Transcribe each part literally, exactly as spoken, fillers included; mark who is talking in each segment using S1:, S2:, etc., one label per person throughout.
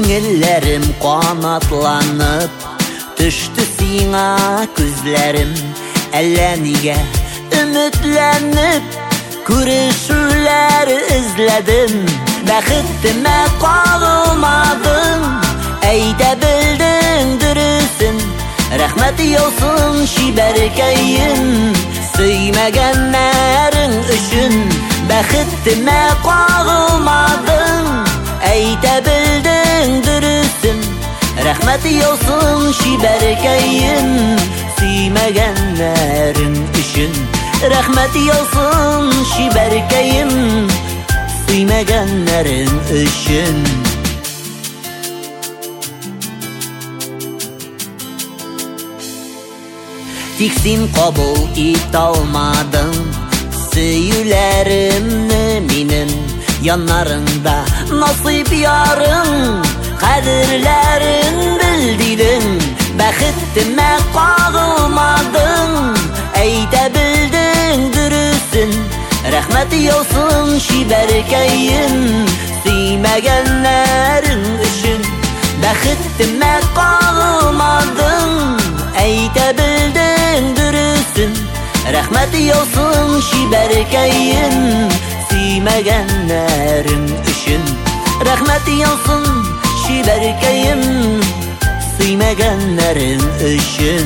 S1: Күңелләрем канатланып, төште сиңа күзләрем. Әллә нигә өметләнеп, күрешүләр эзләдем. Бәхетемә кагылмадың, әйтә белдең дөресен. Рәхмәт яусын шибәркәем, сөймәгәннәрең өчен. Бәхетемә кагылмадың, әйтә белдең дөресен. Рәхмәт яусын шибәркәем, сөймәгәннәрең өчен. Рәхмәт яусын шибәркәем, сөймәгәннәрең өчен. Тик син кабул ит алмадың сөюләремне минем. Яннарыңда насыйп ярың, кадерләрен бел дидең. Бәхетемә кагылмадың, әйтә белдең дөресен. Рәхмәт яусын шибәркәем, сөймәгәннәрең өчен. Бәхетемә кагылмадың, әйтә белдең дөресен. Рәхмәт яусын шибәркәем, сөймәгәннәрең өчен. Рәхмәт яусын шибәркәем, сөймәгәннәрең өчен.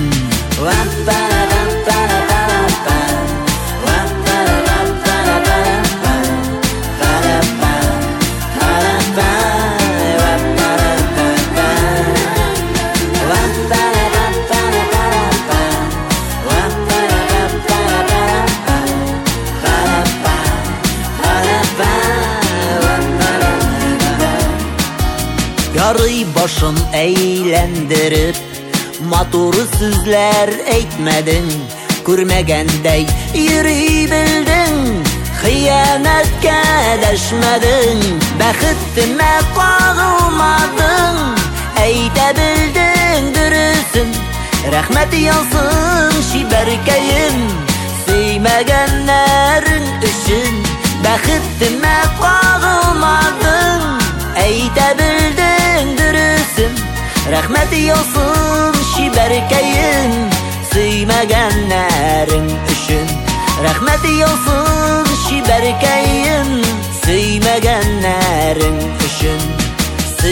S1: Ярый башын әйләндереп, матур сүзләр әйтмәдең. Күрмәгәндәй йөри белдең, хыянәткә дәшмәдең. Бәхетемә кагылмадың, әйтә белдең дөресен. Рәхмәт яусын шибәркәем, сөймәгәннәрең өчен. Бәхетемә кагылмадың, әйтә белдең дөресен. Рәхмәт яусын шибәркәем, сөймәгәннәрең өчен. Рәхмәт яусын шибәркәем, сөймәгәннәрең өчен.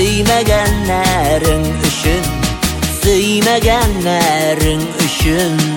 S1: Сөймәгәннәрең өчен, сөймәгәннәрең өчен.